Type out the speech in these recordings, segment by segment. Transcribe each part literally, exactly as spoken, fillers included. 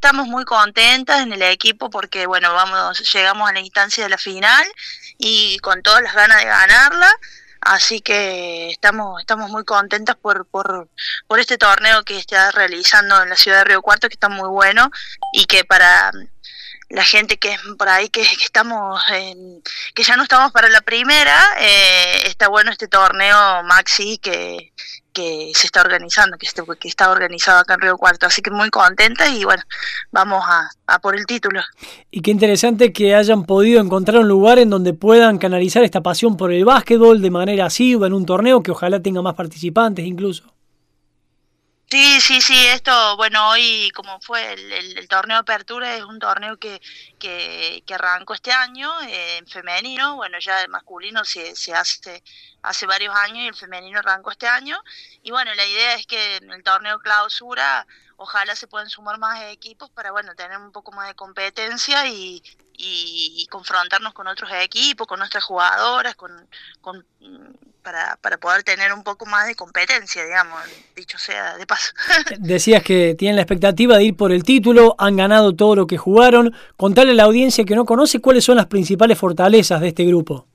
estamos muy contentas en el equipo porque, bueno, vamos, llegamos a la instancia de la final y con todas las ganas de ganarla, así que estamos estamos muy contentas por por por este torneo que está realizando en la ciudad de Río Cuarto, que está muy bueno y que para la gente que es por ahí, que, que estamos en, que ya no estamos para la primera, eh, está bueno este torneo Maxi que que se está organizando, que, este, que está organizado acá en Río Cuarto, así que muy contenta y bueno, vamos a, a por el título. Y qué interesante que hayan podido encontrar un lugar en donde puedan canalizar esta pasión por el básquetbol de manera asidua en un torneo que ojalá tenga más participantes incluso. Sí, sí, sí, esto, bueno, hoy como fue el, el, el torneo de apertura, es un torneo que, que, que arrancó este año eh, en femenino, bueno, ya el masculino se, se hace hace varios años y el femenino arrancó este año, y bueno, la idea es que en el torneo clausura ojalá se puedan sumar más equipos para, bueno, tener un poco más de competencia y, y, y confrontarnos con otros equipos, con nuestras jugadoras, con... con Para, para poder tener un poco más de competencia, digamos, dicho sea de paso. Decías que tienen la expectativa de ir por el título, han ganado todo lo que jugaron. Contarle a la audiencia que no conoce cuáles son las principales fortalezas de este grupo.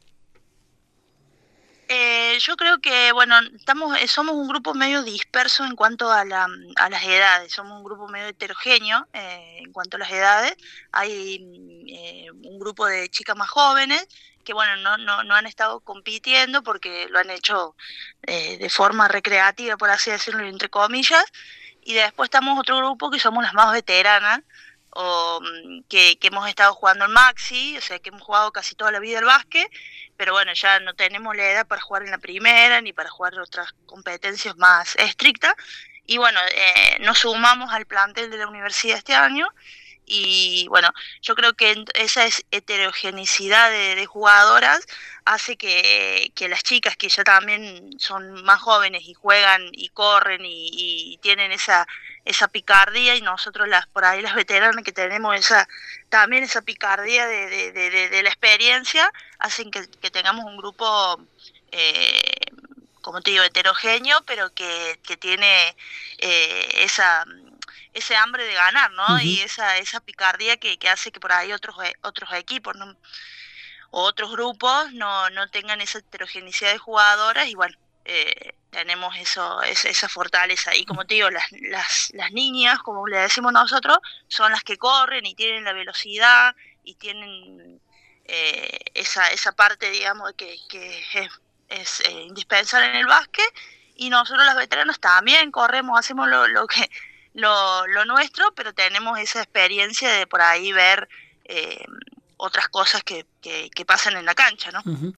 Eh, yo creo que, bueno, estamos somos un grupo medio disperso en cuanto a, la, a las edades, somos un grupo medio heterogéneo eh, en cuanto a las edades. Hay eh, un grupo de chicas más jóvenes que, bueno, no, no, no han estado compitiendo porque lo han hecho eh, de forma recreativa, por así decirlo, entre comillas, y después estamos otro grupo que somos las más veteranas, o que, que hemos estado jugando en Maxi, o sea que hemos jugado casi toda la vida al básquet, pero bueno, ya no tenemos la edad para jugar en la primera ni para jugar otras competencias más estrictas, y bueno, eh, nos sumamos al plantel de la universidad este año, y bueno, yo creo que esa heterogeneidad de, de jugadoras hace que, que las chicas que ya también son más jóvenes y juegan y corren y, y tienen esa esa picardía, y nosotros las por ahí las veteranas que tenemos esa también esa picardía de, de, de, de, de la experiencia, hacen que, que tengamos un grupo eh, como te digo, heterogéneo, pero que, que tiene eh, esa ese hambre de ganar, ¿no? Uh-huh. Y esa esa picardía que, que hace que por ahí otros otros equipos, ¿no? O otros grupos no no tengan esa heterogeneidad de jugadoras, y bueno, eh, tenemos eso esa, esa fortaleza. Y como te digo, las las las niñas, como le decimos nosotros, son las que corren y tienen la velocidad y tienen eh, esa esa parte, digamos, que que es, es eh, indispensable en el básquet. Y nosotros las veteranas también corremos, hacemos lo, lo que lo, lo nuestro, pero tenemos esa experiencia de por ahí ver eh, otras cosas que, que, que pasan en la cancha, ¿no? Uh-huh.